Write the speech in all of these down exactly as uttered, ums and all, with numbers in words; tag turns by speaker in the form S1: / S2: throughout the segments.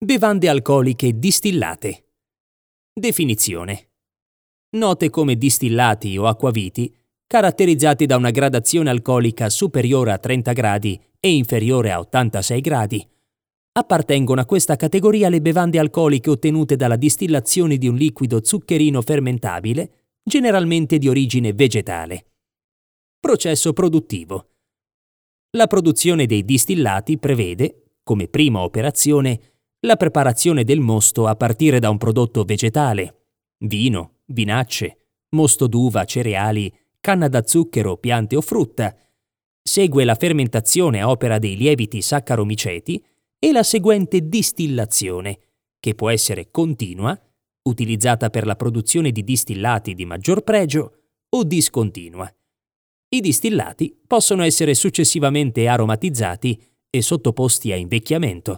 S1: Bevande alcoliche distillate. Definizione. Note come distillati o acquaviti, caratterizzati da una gradazione alcolica superiore a trenta gradi e inferiore a ottantasei gradi. Appartengono a questa categoria le bevande alcoliche ottenute dalla distillazione di un liquido zuccherino fermentabile, generalmente di origine vegetale. Processo produttivo. La produzione dei distillati prevede, come prima operazione, la preparazione del mosto a partire da un prodotto vegetale, vino, vinacce, mosto d'uva, cereali, canna da zucchero, piante o frutta. Segue la fermentazione a opera dei lieviti saccaromiceti e la seguente distillazione, che può essere continua, utilizzata per la produzione di distillati di maggior pregio, o discontinua. I distillati possono essere successivamente aromatizzati e sottoposti a invecchiamento.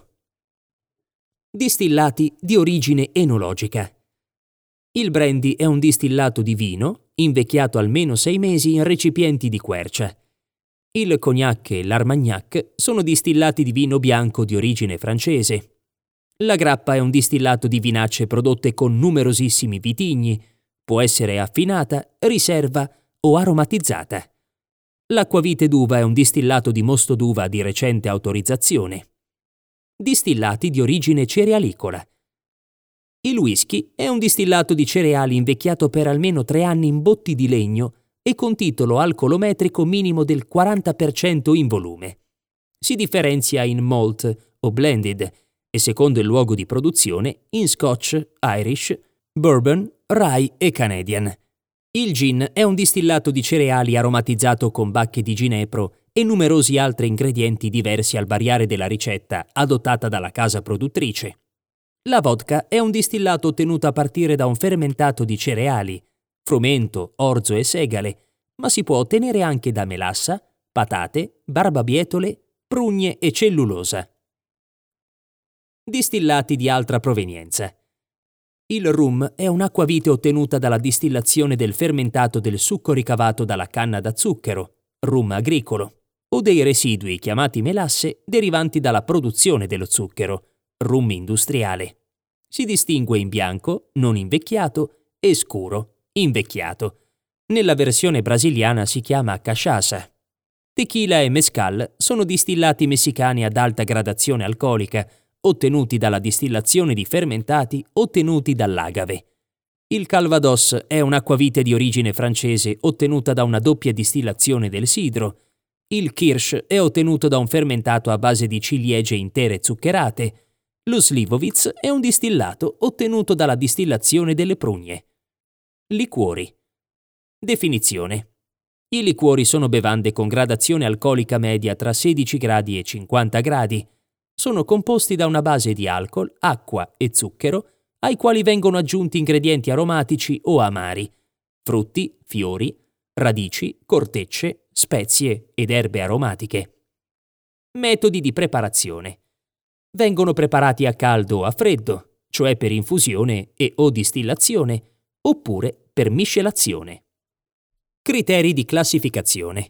S1: Distillati di origine enologica. Il brandy è un distillato di vino, invecchiato almeno sei mesi in recipienti di quercia. Il cognac e l'armagnac sono distillati di vino bianco di origine francese. La grappa è un distillato di vinacce prodotte con numerosissimi vitigni, può essere affinata, riserva o aromatizzata. L'acquavite d'uva è un distillato di mosto d'uva di recente autorizzazione. Distillati di origine cerealicola. Il whisky è un distillato di cereali invecchiato per almeno tre anni in botti di legno e con titolo alcolometrico minimo del quaranta per cento in volume. Si differenzia in malt o blended e, secondo il luogo di produzione, in Scotch, Irish, Bourbon, Rye e Canadian. Il gin è un distillato di cereali aromatizzato con bacche di ginepro e numerosi altri ingredienti diversi al variare della ricetta adottata dalla casa produttrice. La vodka è un distillato ottenuto a partire da un fermentato di cereali, frumento, orzo e segale, ma si può ottenere anche da melassa, patate, barbabietole, prugne e cellulosa. Distillati di altra provenienza. Il rum è un'acquavite ottenuta dalla distillazione del fermentato del succo ricavato dalla canna da zucchero, rum agricolo, o dei residui chiamati melasse derivanti dalla produzione dello zucchero, rum industriale. Si distingue in bianco, non invecchiato, e scuro, invecchiato. Nella versione brasiliana si chiama cachaça. Tequila e mezcal sono distillati messicani ad alta gradazione alcolica, ottenuti dalla distillazione di fermentati ottenuti dall'agave. Il Calvados è un'acquavite di origine francese ottenuta da una doppia distillazione del sidro. Il Kirsch è ottenuto da un fermentato a base di ciliegie intere zuccherate. Lo Slivovitz è un distillato ottenuto dalla distillazione delle prugne. Liquori. Definizione. I liquori sono bevande con gradazione alcolica media tra sedici gradi e cinquanta gradi. Sono composti da una base di alcol, acqua e zucchero, ai quali vengono aggiunti ingredienti aromatici o amari, frutti, fiori, radici, cortecce, spezie ed erbe aromatiche. Metodi di preparazione. Vengono preparati a caldo o a freddo, cioè per infusione e o distillazione, oppure per miscelazione. Criteri di classificazione.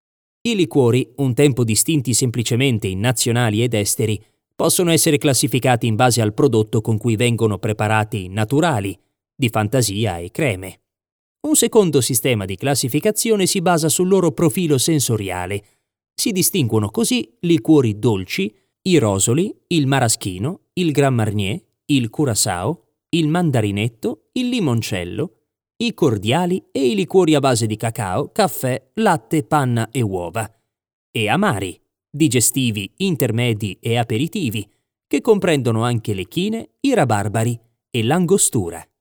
S1: I liquori, un tempo distinti semplicemente in nazionali ed esteri, possono essere classificati in base al prodotto con cui vengono preparati naturali, di fantasia e creme. Un secondo sistema di classificazione si basa sul loro profilo sensoriale. Si distinguono così liquori dolci, i rosoli, il maraschino, il Grand Marnier, il Curaçao, il mandarinetto, il limoncello, i cordiali e i liquori a base di cacao, caffè, latte, panna e uova, e amari, digestivi, intermedi e aperitivi, che comprendono anche le chine, i rabarbari e l'angostura.